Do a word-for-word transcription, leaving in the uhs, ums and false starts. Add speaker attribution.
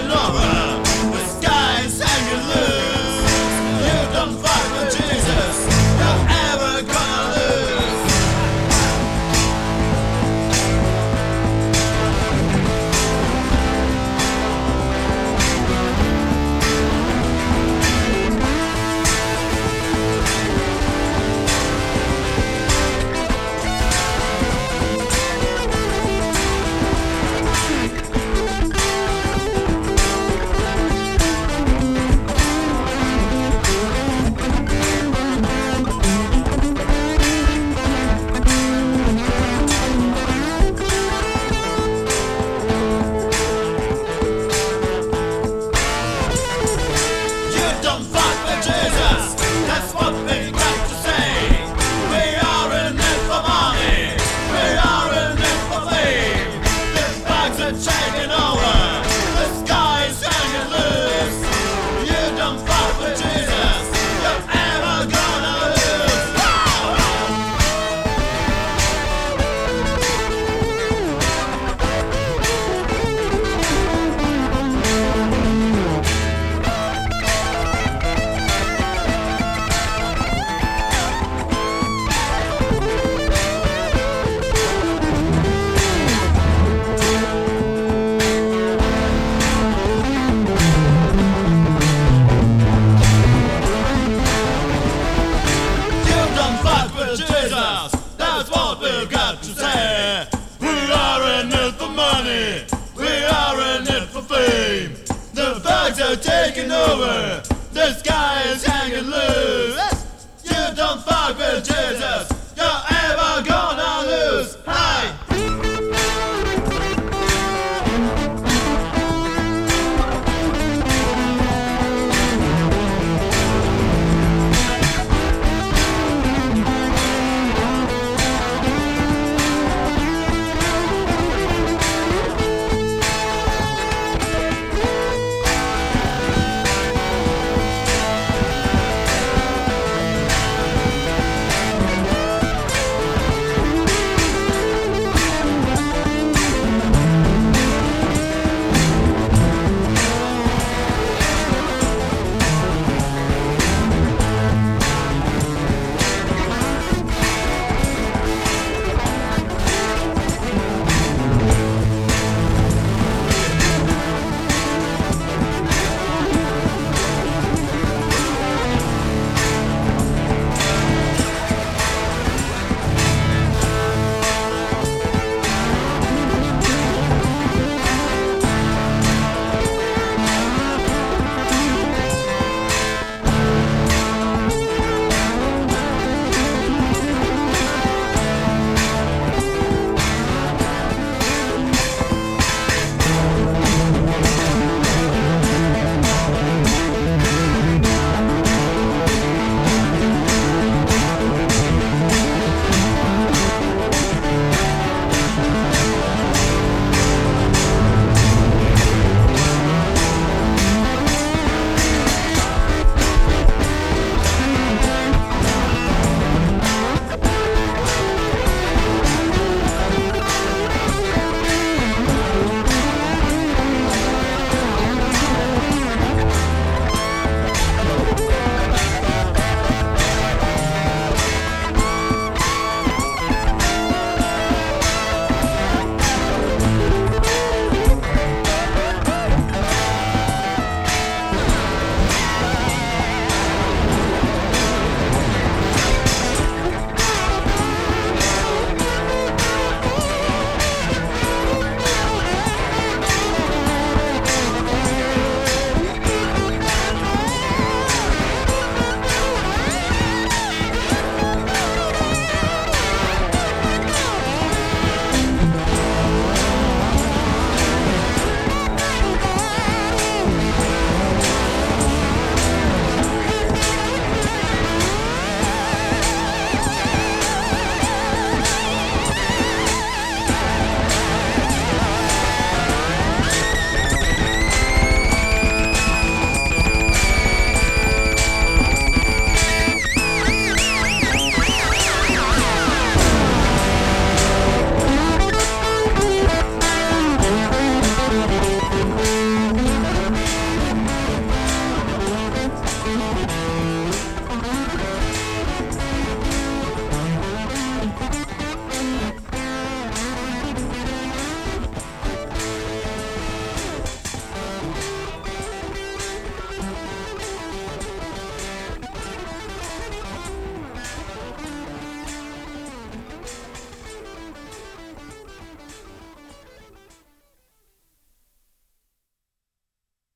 Speaker 1: taking over. The sky is hanging loose. You don't fight with Jesus, you're ever gonna lose. Don't fight with Jesus, that's what we got to say. We are in it for money, we are in it for fame. The bags are taking over, the sky is hanging loose. You don't fight with Jesus, you're ever gonna lose. Jesus, that's what we've got to say. We are in it for money, we are in it for fame. The facts are taking over, the